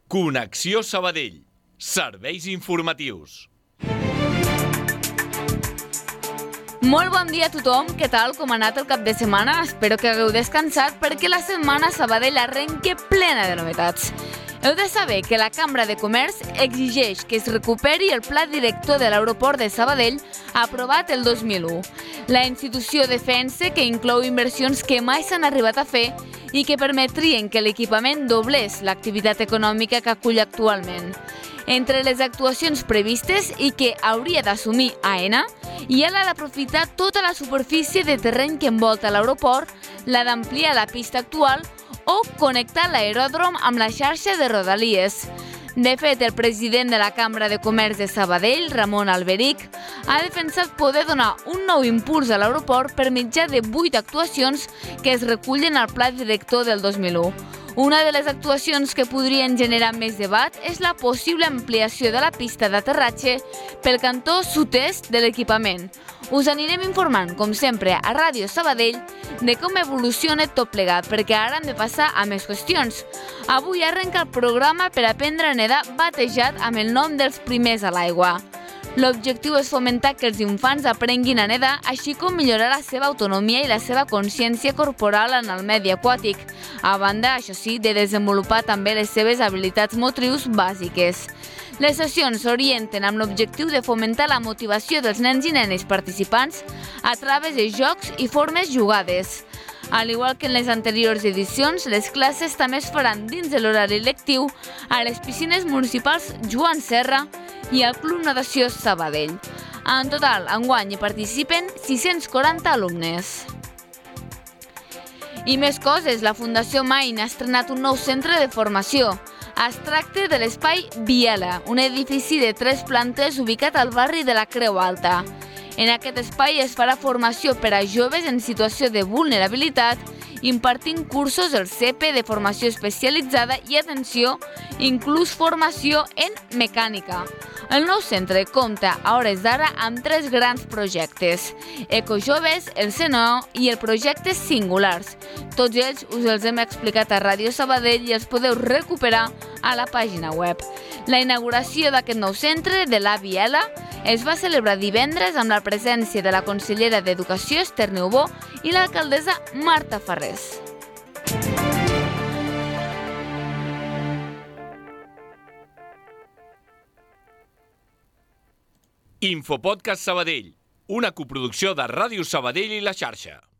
Connexió Sabadell. Serveis informatius. Molt bon dia a tothom, què tal, com ha anat el cap de setmana? Espero que hagueu descansat perquè la setmana a Sabadell arrenca plena de novetats. Heu de saber que la Cambra de Comerç exigeix que es recuperi el pla director de l'aeroport de Sabadell aprovat el 2001. La institució defensa que inclou inversions que mai s'han arribat a fer i que permetrien que l'equipament doblés l'activitat econòmica que acull actualment. Entre les actuacions previstes i que hauria d'assumir AENA hi ha la d'aprofitar tota la superfície de terreny que envolta l'aeroport, la d'ampliar la pista actual o connectar l'aeròdrom amb la xarxa de rodalies. De fet, el president de la Cambra de Comerç de Sabadell, Ramon Alberic, ha defensat poder donar un nou impuls a l'aeroport per mitjà de 8 actuacions que es recullen al pla director del 2001. Una de les actuacions que podrien generar més debat és la possible ampliació de la pista d'aterratge pel cantó sud-est de l'equipament. Us anirem informant, com sempre, a Ràdio Sabadell de com evoluciona tot plegat, perquè ara hem de passar a més qüestions. Avui arrenca el programa per aprendre a nedar batejat amb el nom dels primers a l'aigua. L'objectiu és fomentar que els infants aprenguin a nedar, així com millorar la seva autonomia i la seva consciència corporal en el medi aquàtic, a banda, això sí, de desenvolupar també les seves habilitats motrius bàsiques. Les sessions s'orienten amb l'objectiu de fomentar la motivació dels nens i nenes participants a través de jocs i formes jugades. Al igual que en les anteriors edicions, les classes també es faran dins de l'horari lectiu a les piscines municipals Joan Serra i al Club Natació Sabadell. En total, enguany hi participen 640 alumnes. I més coses, la Fundació Main ha estrenat un nou centre de formació. Es tracta de l'Espai Biela, un edifici de 3 plantes ubicat al barri de la Creu Alta. En aquest espai es farà formació per a joves en situació de vulnerabilitat, impartint cursos del CEPE de formació especialitzada i, atenció, inclús formació en mecànica. El nou centre compta a hores d'ara amb 3 grans projectes: Ecojoves, el CNO i el projecte Singulars. Tots ells us els hem explicat a Ràdio Sabadell i els podeu recuperar a la pàgina web. La inauguració d'aquest nou centre de l'ABL es va celebrar divendres amb la presència de la consellera d'Educació, Esther Neubó, i l'alcaldessa Marta Farrés. Infopodcast Sabadell, una coproducció de Ràdio Sabadell i La Xarxa.